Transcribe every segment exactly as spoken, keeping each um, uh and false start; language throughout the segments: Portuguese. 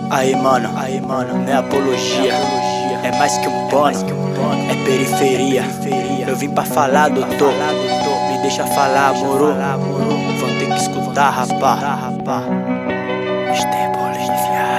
Aí mano, aí mano, não é apologia, é mais que um pano, é periferia. Eu vim pra falar, doutor, me deixa falar, moro. Vão ter que escutar, rapá. Mister Bolívia.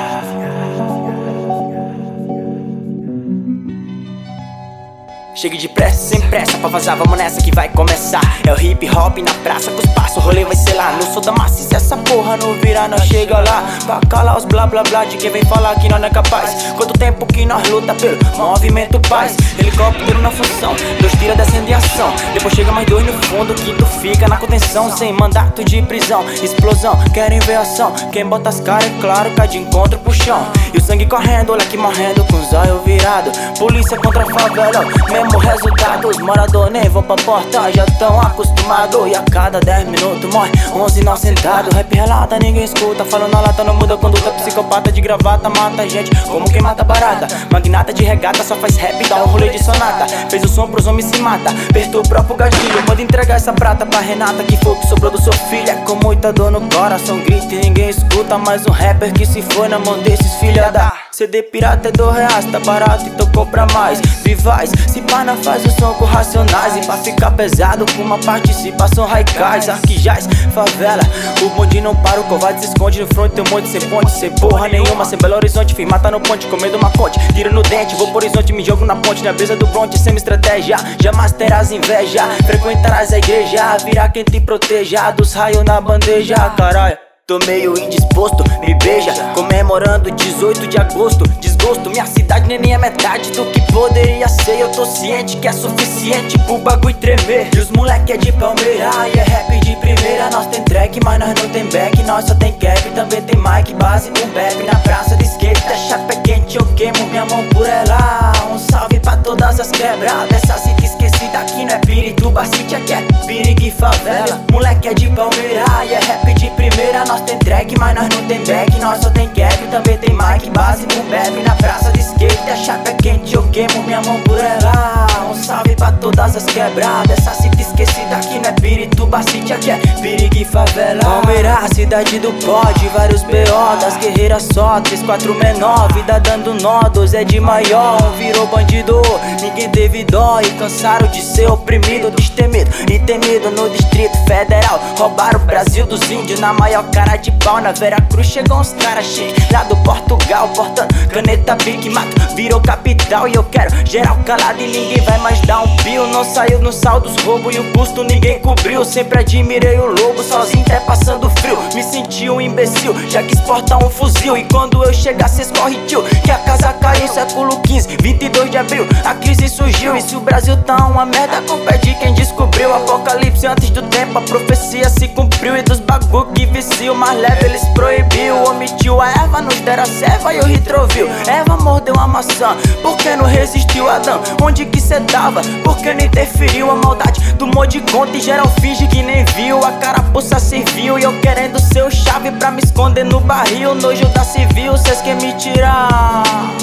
Chegue depressa, sem pressa, pra vazar, vamos nessa que vai começar. É o hip hop na praça, com os passos, o rolê vai ser lá. Não sou da massa, e se essa porra não virar, nós chega lá. Pra calar os blá blá blá de quem vem falar que nós não é capaz. Quanto tempo que nós luta pelo movimento paz. Helicóptero na função, Deus tira descendo em ação. Depois chega mais dois no fundo, o quinto fica na contenção. Sem mandato de prisão, explosão, querem ver ação. Quem bota as caras, é claro, cai de encontro pro chão. E o sangue correndo, olha aqui morrendo com os olhos virados. Polícia contra a favela, mesmo resultado. Os moradores nem vão pra porta, já tão acostumados. E a cada dez minutos morre onze não sentado. Rap relata, ninguém escuta, falando na lata, não muda a conduta. Psicopata de gravata mata gente como quem mata barata. Magnata de regata só faz rap, dá um rolê de sonata. Fez o som pros homens se mata, apertou o próprio gatilho. Manda entregar essa prata pra Renata, que foi o que sobrou do seu filho. É com muita dor no coração, grita e ninguém escuta. Mais um rapper que se foi na mão desses filha da C D pirata é dois reais, tá barato e tocou pra mais. Vivaz, se pá não faz o som com racionais. E pra ficar pesado com uma participação raicais. Arquijais, favela, o bonde não para, o covarde se esconde. No front tem um monte sem ponte, sem porra nenhuma, sem Belo Horizonte. Fim mata no ponte, comendo uma ponte, tiro no dente, vou pro horizonte, me jogo na ponte. Na brisa do bronte, sem estratégia, jamais terás inveja. Frequentarás a igreja, virá quem te proteja dos raios na bandeja, caralho. Tô meio indisposto, me beija, comemorando dezoito de agosto. Desgosto, minha cidade nem é metade do que poderia ser. Eu tô ciente que é suficiente pro bagulho tremer. E os moleque é de Palmeira e é rap de primeira. Nós tem track, mas nós não tem back. Nós só tem cap, também tem mic, base, boom bap. Na praça de skate, a chapa é quente, eu queimo minha mão por ela. Um salve pra todas as quebradas, essa cita esquecida aqui não é Pirituba City, aqui é perigo e favela. Moleque é de Palmeira e é rap de primeira. Nós tem track, mas nós não tem back. Nós só tem cap, também tem mic, base, boom bap. Na praça de skate, a chapa é quente, eu queimo minha mão por ela. Um salve pra todas as quebradas, essa cita esquecida aqui não é Pirituba City, aqui é perigo e favela. Palmeira, cidade do pod, vários B O das guerreiras só, três, quatro menor. Vida dando nó, dois é de maior, um virou bandido. Ninguém teve dó e cansaram de ser oprimido, destemido e temido no Distrito Federal. Roubaram o Brasil dos índios na maior cara de pau. Na Vera Cruz chegou uns caras chique lá do Portugal, portando caneta Big Mato, virou capital. E eu quero geral calado e ninguém vai mais dar um pio. Não saiu no sal dos roubos e o custo ninguém cobriu. Sempre admirei o lobo, sozinho até passando frio. Me senti um imbecil, já quis portar um fuzil. E quando eu chegar cês corre tio, que a casa caiu. Século quinze, vinte e dois de abril, a crise surgiu. E se o Brasil tá uma merda, a culpa é de quem descobriu. Apocalipse antes do tempo, a profecia se cumpriu. E dos bagulho que viciam, mais leve eles proibiu. Omitiu a erva, nos deram a serva e o retroviu. Eva mordeu a maçã, por que não resistiu Adão? Onde que cê tava? Por que não interferiu? A maldade tomou de conta e geral finge que nem viu. A carapuça serviu e eu querendo ser o chave pra me esconder no barril. Nojo da civil, cês querem me tirar.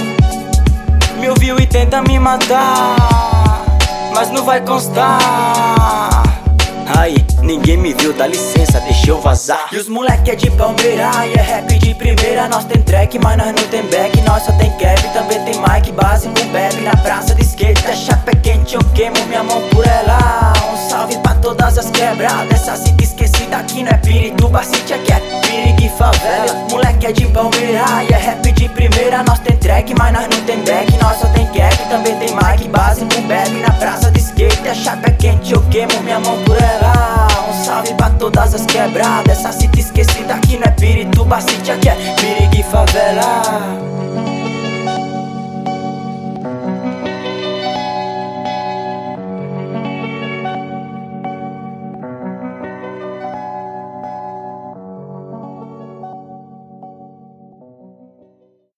Me ouviu e tenta me matar, mas não vai constar. Aí, ninguém me viu, dá licença, deixa eu vazar. E os moleque é de Palmeira e é rap de primeira. Nós tem track, mas nós não tem back. Nós só tem cap, também tem mic, base, boom bap. Na praça de skate, a chapa é quente, eu queimo minha mão por ela. Um salve pra todas as quebradas, essa cita esquecida aqui não é Pirituba City, aqui é perigo e favela. Moleque é de Palmeira e é rap de primeira. Nós tem track, mas nós não tem back. Nós só tem cap, também tem mic, base, boom bap. Na praça de skate, a chapa é quente, eu queimo minha mão por ela. Um salve pra todas as quebradas, essa cita esquecida aqui não é Pirituba City, aqui é perigo e favela.